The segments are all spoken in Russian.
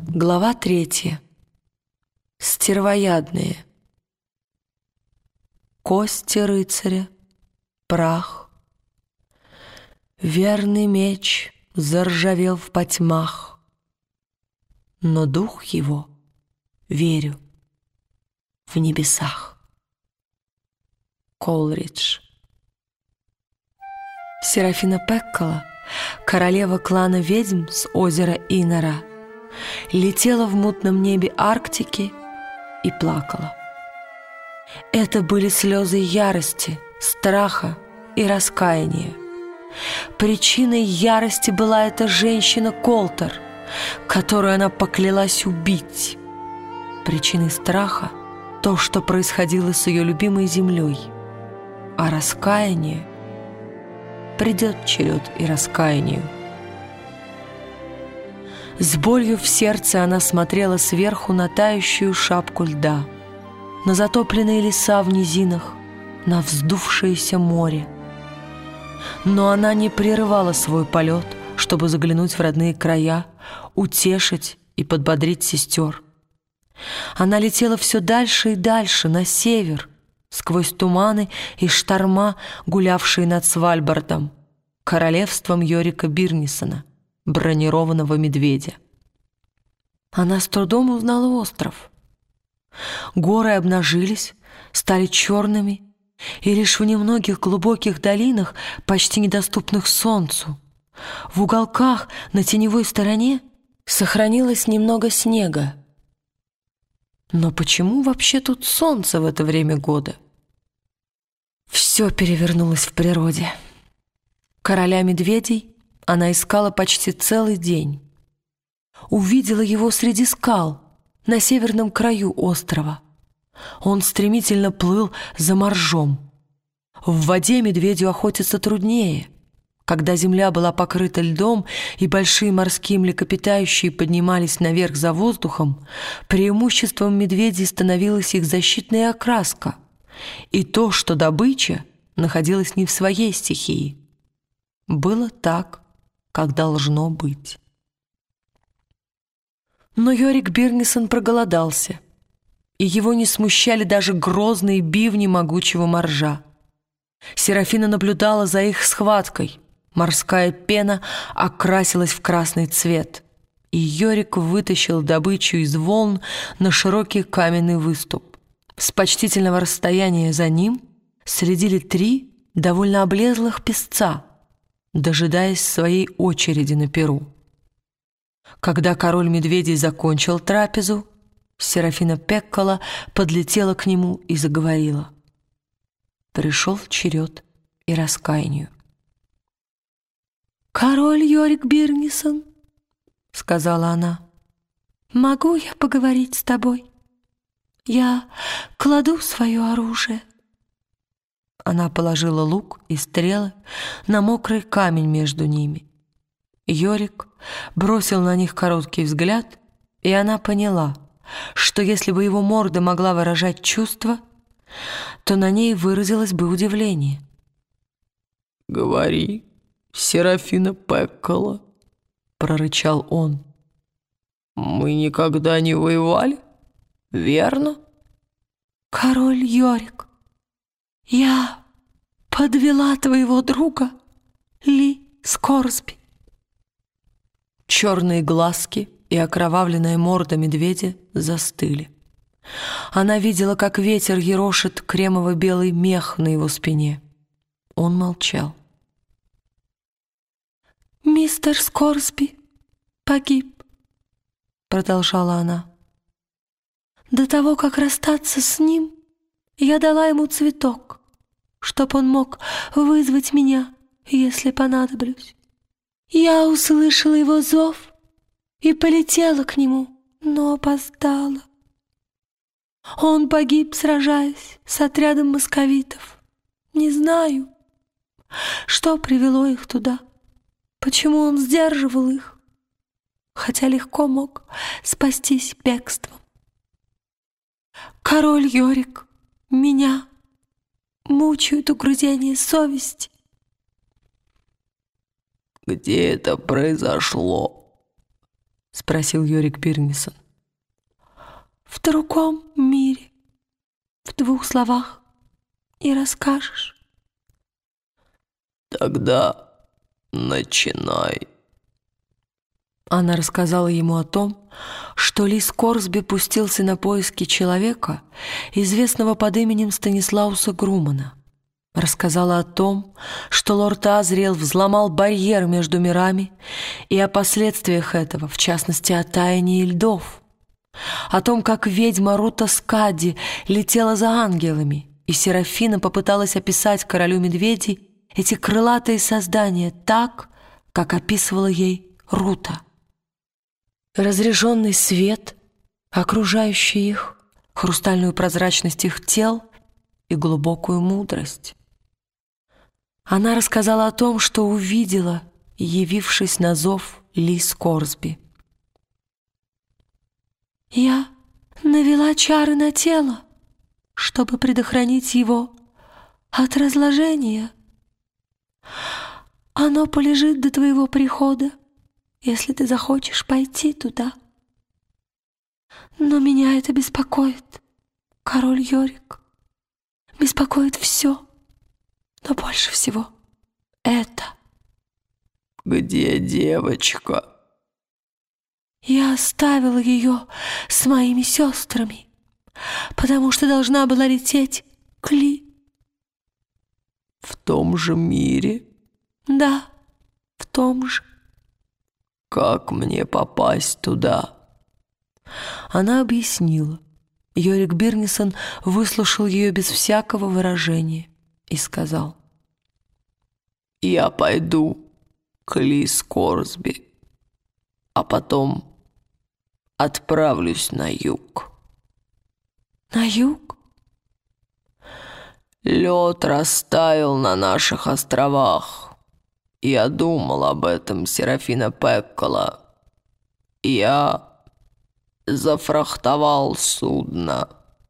Глава 3. Стервоядные. Кости рыцаря, прах. Верный меч заржавел в потьмах, но дух его, верю, в небесах. Колридж. Серафина Пеккола, королева клана ведьм с озера Инара, летела в мутном небе Арктики и плакала. Это были слезы ярости, страха и раскаяния. Причиной ярости была эта женщина Колтер, которую она поклялась убить. Причиной страха — то, что происходило с ее любимой землей. А раскаяние — придет черед и раскаянию. С болью в сердце она смотрела сверху на тающую шапку льда, на затопленные леса в низинах, на вздувшееся море. Но она не прерывала свой полет, чтобы заглянуть в родные края, утешить и подбодрить сестер. Она летела все дальше и дальше, на север, сквозь туманы и шторма, гулявшие над Свальбардом, королевством Йорика Бирнисона, бронированного медведя. Она с трудом узнала остров. Горы обнажились, стали черными, и лишь в немногих глубоких долинах, почти недоступных солнцу, в уголках на теневой стороне сохранилось немного снега. Но почему вообще тут солнце в это время года? Все перевернулось в природе. Короля медведей она искала почти целый день. Увидела его среди скал на северном краю острова. Он стремительно плыл за моржом. В воде медведю охотиться труднее. Когда земля была покрыта льдом и большие морские млекопитающие поднимались наверх за воздухом, преимуществом медведей становилась их защитная окраска и то, что добыча находилась не в своей стихии. Было так, как должно быть. Но Йорик Бирнисон проголодался, и его не смущали даже грозные бивни могучего моржа. Серафина наблюдала за их схваткой. Морская пена окрасилась в красный цвет, и Йорик вытащил добычу из волн на широкий каменный выступ. С почтительного расстояния за ним следили 3 довольно облезлых песца, дожидаясь своей очереди на перу. Когда король медведей закончил трапезу, Серафина Пеккола подлетела к нему и заговорила. Пришел черед и раскаянию. «Король Йорик Бирнисон», — сказала она, — «могу я поговорить с тобой? Я кладу свое оружие». Она положила лук и стрелы на мокрый камень между ними. Йорик бросил на них короткий взгляд, и она поняла, что если бы его морда могла выражать чувства, то на ней выразилось бы удивление. «Говори, Серафина Пеккола», — прорычал он. «Мы никогда не воевали, верно?» «Король Йорик, я подвела твоего друга Ли Скорсби». Черные глазки и окровавленная морда медведя застыли. Она видела, как ветер ерошит кремово-белый мех на его спине. Он молчал. «Мистер Скорсби погиб», — продолжала она. «До того, как расстаться с ним, я дала ему цветок, чтоб он мог вызвать меня, если понадоблюсь. Я услышала его зов и полетела к нему, но опоздала. Он погиб, сражаясь с отрядом московитов. Не знаю, что привело их туда, почему он сдерживал их, хотя легко мог спастись бегством. Король Йорик, меня мучают угрызения совести». «Где это произошло?» спросил Йорик Бирнесон. «В другом мире. В 2 словах и расскажешь». «Тогда начинай». Она рассказала ему о том, что Ли Скорсби пустился на поиски человека, известного под именем Станислауса Грумана. Рассказала о том, что лорд Азриэл взломал барьер между мирами и о последствиях этого, в частности, о таянии льдов. О том, как ведьма Рута Скадди летела за ангелами, и Серафина попыталась описать королю медведей эти крылатые создания так, как описывала ей Рута. Разряженный свет, окружающий их, хрустальную прозрачность их тел и глубокую мудрость. Она рассказала о том, что увидела, явившись на зов Ли Скорсби. «Я навела чары на тело, чтобы предохранить его от разложения. Оно полежит до твоего прихода, если ты захочешь пойти туда. Но меня это беспокоит, король Йорик. Беспокоит все, но больше всего это». «Где девочка?» «Я оставила ее с моими сестрами, потому что должна была лететь к Ли». «В том же мире?» «Да, в том же». «Как мне попасть туда?» Она объяснила. Йорик Бирнесон выслушал ее без всякого выражения и сказал: «Я пойду к Ли Скорсби, а потом отправлюсь на юг». «На юг?» «Лед растаял на наших островах. Я думал об этом, Серафина Пеккола. Я зафрахтовал судно».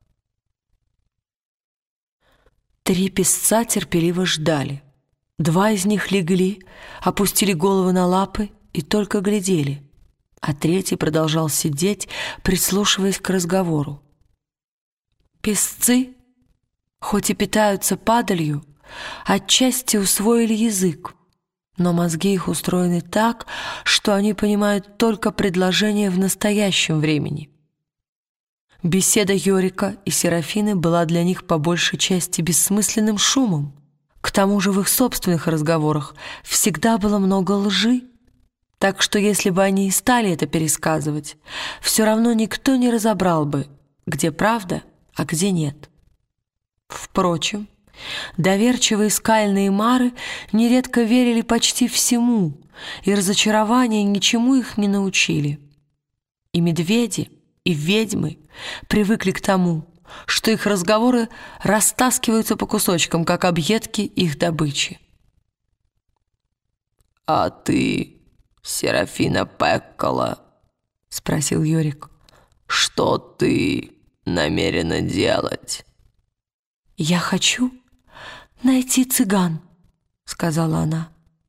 3 песца терпеливо ждали. 2 из них легли, опустили головы на лапы и только глядели, а 3-й продолжал сидеть, прислушиваясь к разговору. Песцы, хоть и питаются падалью, отчасти усвоили язык, но мозги их устроены так, что они понимают только предложения в настоящем времени. Беседа Йорика и Серафины была для них по большей части бессмысленным шумом. К тому же в их собственных разговорах всегда было много лжи, так что если бы они и стали это пересказывать, все равно никто не разобрал бы, где правда, а где нет. Впрочем, доверчивые скальные мары нередко верили почти всему, и разочарования ничему их не научили. И медведи, и ведьмы привыкли к тому, что их разговоры растаскиваются по кусочкам, как объедки их добычи. «А ты, Серафина Пеккола?» — спросил Йорик. «Что ты намерена делать?» «Я хочу найти цыган», — сказала она.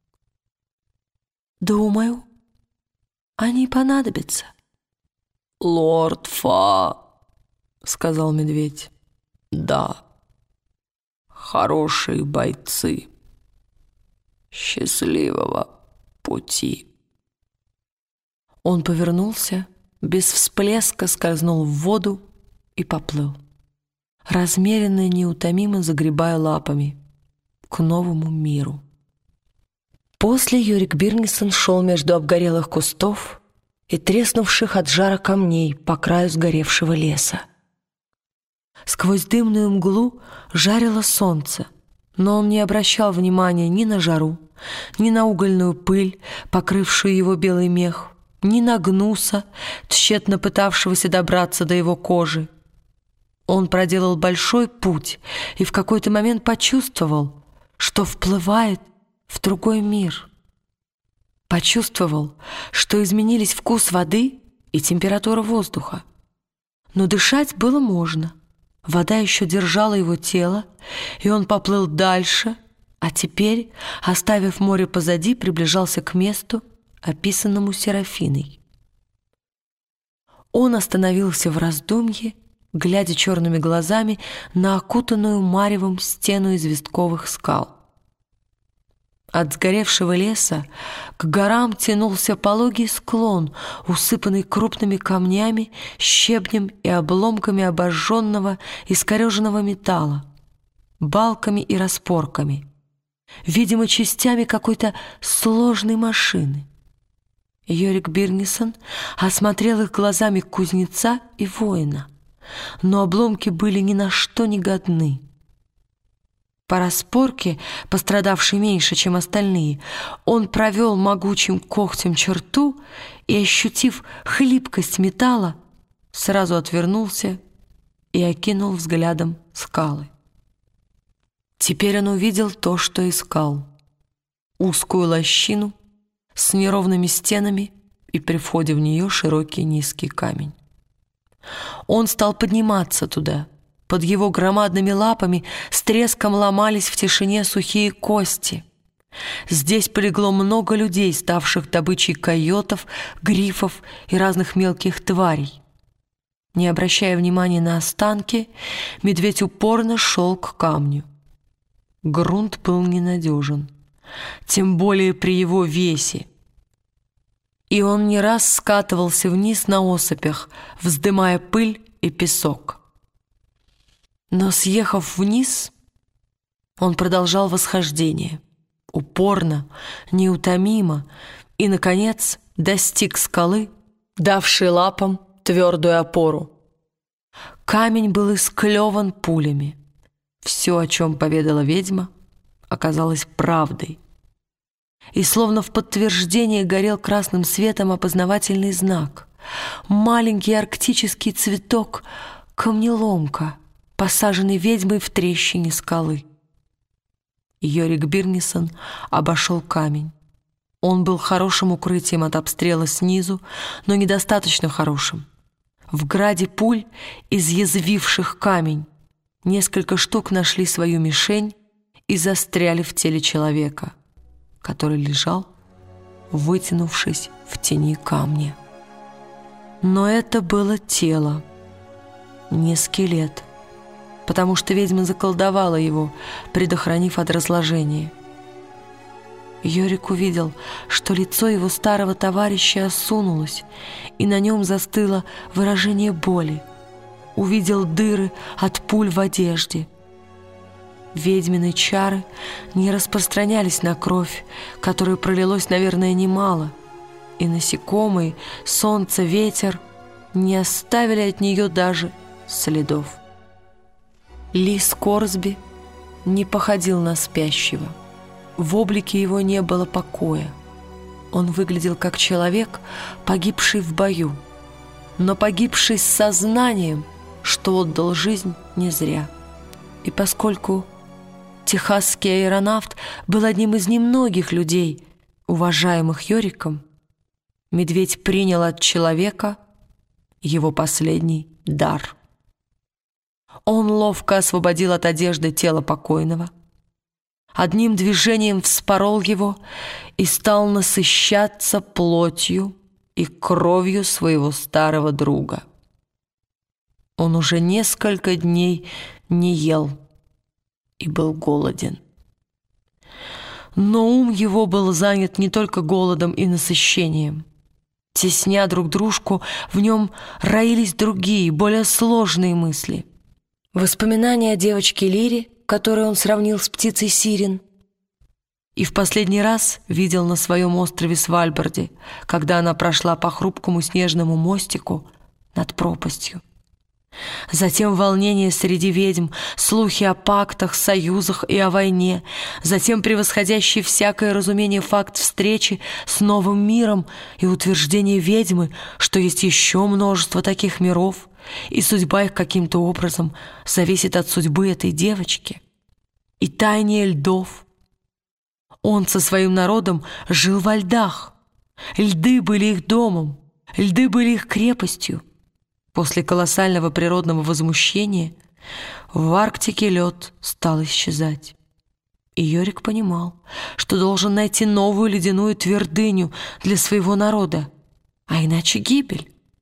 «Думаю, они понадобятся». «Лорд Фа», — сказал медведь. «Да, хорошие бойцы. Счастливого пути». Он повернулся, без всплеска скользнул в воду и поплыл, размеренно и неутомимо загребая лапами к новому миру. После Йорик Бирнесон шел между обгорелых кустов и треснувших от жара камней по краю сгоревшего леса. Сквозь дымную мглу жарило солнце, но он не обращал внимания ни на жару, ни на угольную пыль, покрывшую его белый мех, ни на гнуса, тщетно пытавшегося добраться до его кожи. Он проделал большой путь и в какой-то момент почувствовал, что вплывает в другой мир. Почувствовал, что изменились вкус воды и температура воздуха. Но дышать было можно. Вода еще держала его тело, и он поплыл дальше, а теперь, оставив море позади, приближался к месту, описанному Серафиной. Он остановился в раздумье, глядя черными глазами на окутанную маревом стену известковых скал. От сгоревшего леса к горам тянулся пологий склон, усыпанный крупными камнями, щебнем и обломками обожженного, искореженного металла, балками и распорками, видимо, частями какой-то сложной машины. Йорик Бирнисон осмотрел их глазами кузнеца и воина, но обломки были ни на что не годны. По распорке, пострадавшей меньше, чем остальные, он провел могучим когтем черту и, ощутив хлипкость металла, сразу отвернулся и окинул взглядом скалы. Теперь он увидел то, что искал: узкую лощину с неровными стенами и при входе в нее широкий низкий камень. Он стал подниматься туда. Под его громадными лапами с треском ломались в тишине сухие кости. Здесь полегло много людей, ставших добычей койотов, грифов и разных мелких тварей. Не обращая внимания на останки, медведь упорно шел к камню. Грунт был ненадежен, тем более при его весе, и он не раз скатывался вниз на осыпях, вздымая пыль и песок. Но, съехав вниз, он продолжал восхождение, упорно, неутомимо, и, наконец, достиг скалы, давшей лапам твердую опору. Камень был исклеван пулями. Все, о чем поведала ведьма, оказалось правдой. И словно в подтверждение горел красным светом опознавательный знак. Маленький арктический цветок — камнеломка, посаженный ведьмой в трещине скалы. Йорик Бирнисон обошел камень. Он был хорошим укрытием от обстрела снизу, но недостаточно хорошим. В граде пуль, изъязвивших камень, несколько штук нашли свою мишень и застряли в теле человека, который лежал, вытянувшись в тени камня. Но это было тело, не скелет, потому что ведьма заколдовала его, предохранив от разложения. Йорик увидел, что лицо его старого товарища осунулось, и на нем застыло выражение боли. Увидел дыры от пуль в одежде. Ведьмины чары не распространялись на кровь, которой пролилось, наверное, немало, и насекомые, солнце, ветер не оставили от нее даже следов. Ли Скорсби не походил на спящего. В облике его не было покоя. Он выглядел как человек, погибший в бою, но погибший с сознанием, что отдал жизнь не зря. И поскольку техасский аэронавт был одним из немногих людей, уважаемых Йориком, медведь принял от человека его последний дар. Он ловко освободил от одежды тело покойного, одним движением вспорол его и стал насыщаться плотью и кровью своего старого друга. Он уже несколько дней не ел и был голоден. Но ум его был занят не только голодом и насыщением. Тесня друг дружку, в нем роились другие, более сложные мысли. Воспоминания о девочке Лире, которую он сравнил с птицей Сирен, и в последний раз видел на своем острове Свальбарде, когда она прошла по хрупкому снежному мостику над пропастью. Затем волнение среди ведьм, слухи о пактах, союзах и о войне, затем превосходящий всякое разумение факт встречи с новым миром и утверждение ведьмы, что есть еще множество таких миров, и судьба их каким-то образом зависит от судьбы этой девочки. И таяние льдов. Он со своим народом жил во льдах. Льды были их домом, льды были их крепостью. После колоссального природного возмущения в Арктике лед стал исчезать. И Йорик понимал, что должен найти новую ледяную твердыню для своего народа, а иначе гибель.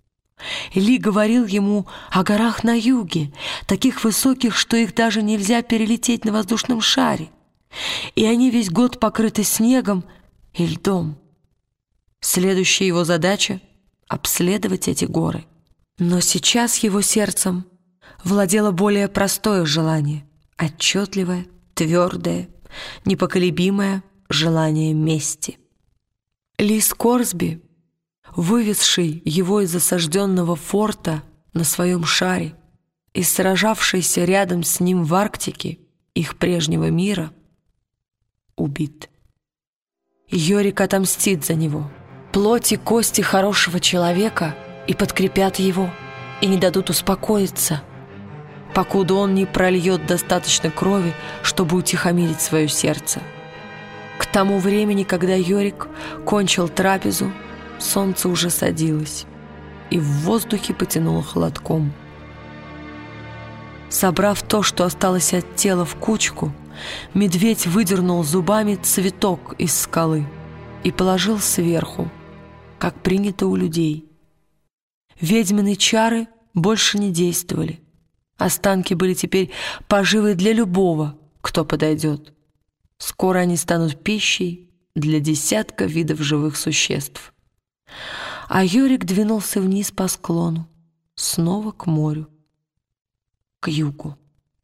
Ли говорил ему о горах на юге, таких высоких, что их даже нельзя перелететь на воздушном шаре. И они весь год покрыты снегом и льдом. Следующая его задача — обследовать эти горы. Но сейчас его сердцем владело более простое желание, отчетливое, твердое, непоколебимое желание мести. Ли Скорсби, вывезший его из осажденного форта на своем шаре и сражавшийся рядом с ним в Арктике их прежнего мира, убит. Йорик отомстит за него. Плоть и кости хорошего человека и подкрепят его, и не дадут успокоиться, покуда он не прольет достаточно крови, чтобы утихомирить свое сердце. К тому времени, когда Йорик кончил трапезу, солнце уже садилось, и в воздухе потянуло холодком. Собрав то, что осталось от тела, в кучку, медведь выдернул зубами цветок из скалы и положил сверху, как принято у людей. Ведьмины чары больше не действовали. Останки были теперь поживой для любого, кто подойдет. Скоро они станут пищей для десятка видов живых существ. А Йорик двинулся вниз по склону, снова к морю, к югу.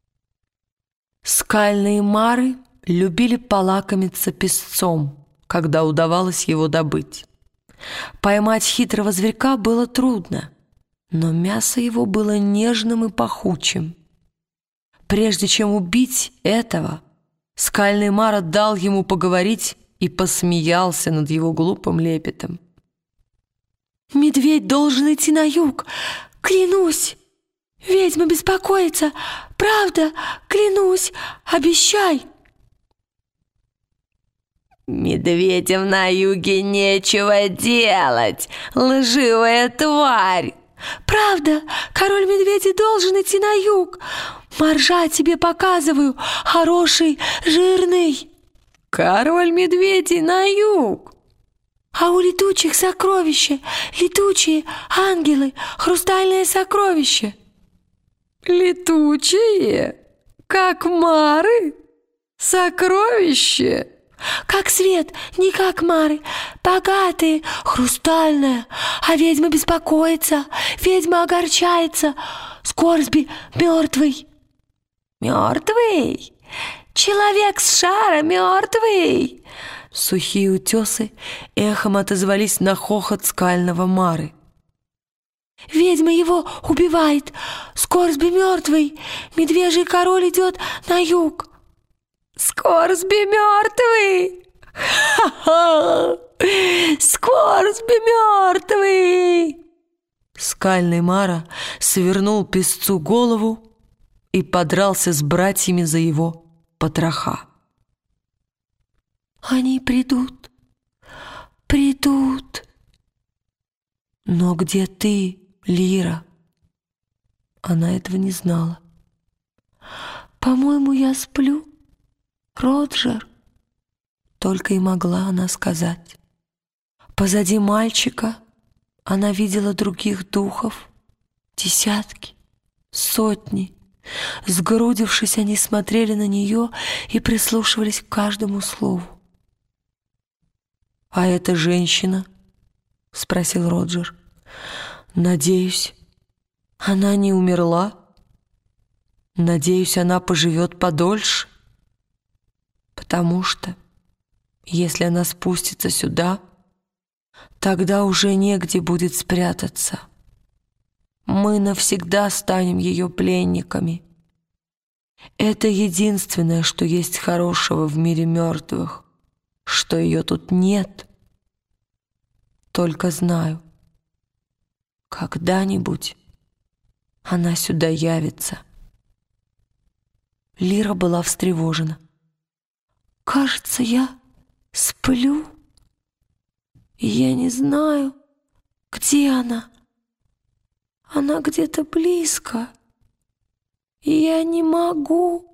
Скальные мары любили полакомиться песцом, когда удавалось его добыть. Поймать хитрого зверька было трудно, но мясо его было нежным и пахучим. Прежде чем убить этого, скальный мар отдал ему поговорить и посмеялся над его глупым лепетом. «Медведь должен идти на юг, клянусь! Ведьма беспокоится, правда, клянусь, обещай!» «Медведям на юге нечего делать, лживая тварь!» «Правда, король медведей должен идти на юг. Моржа тебе показываю, хороший, жирный». «Король медведей на юг!» «А у летучих сокровища, летучие ангелы, хрустальное сокровище». «Летучие? Как мары? Сокровище?» «Как свет, не как мары, богатые, хрустальное. А ведьма беспокоится, ведьма огорчается. Скорсби мертвый». «Мертвый? Человек с шара мертвый?» Сухие утесы эхом отозвались на хохот скального мары. «Ведьма его убивает, Скорсби мертвый, медвежий король идет на юг». «Скорсби мертвый! Ха-ха! Скорсби мертвый!» Скальный мара свернул песцу голову и подрался с братьями за его потроха. «Они придут, придут. Но где ты, Лира?» Она этого не знала. «По-моему, я сплю, Роджер», только и могла она сказать. Позади мальчика она видела других духов, десятки, сотни. Сгрудившись, они смотрели на нее и прислушивались к каждому слову. «А эта женщина?» — спросил Роджер. «Надеюсь, она не умерла? Надеюсь, она поживет подольше? Потому что, если она спустится сюда, тогда уже негде будет спрятаться. Мы навсегда станем ее пленниками. Это единственное, что есть хорошего в мире мертвых, что ее тут нет. Только знаю, когда-нибудь она сюда явится». Лира была встревожена. «Кажется, я сплю, и я не знаю, где она. Она где-то близко, и я не могу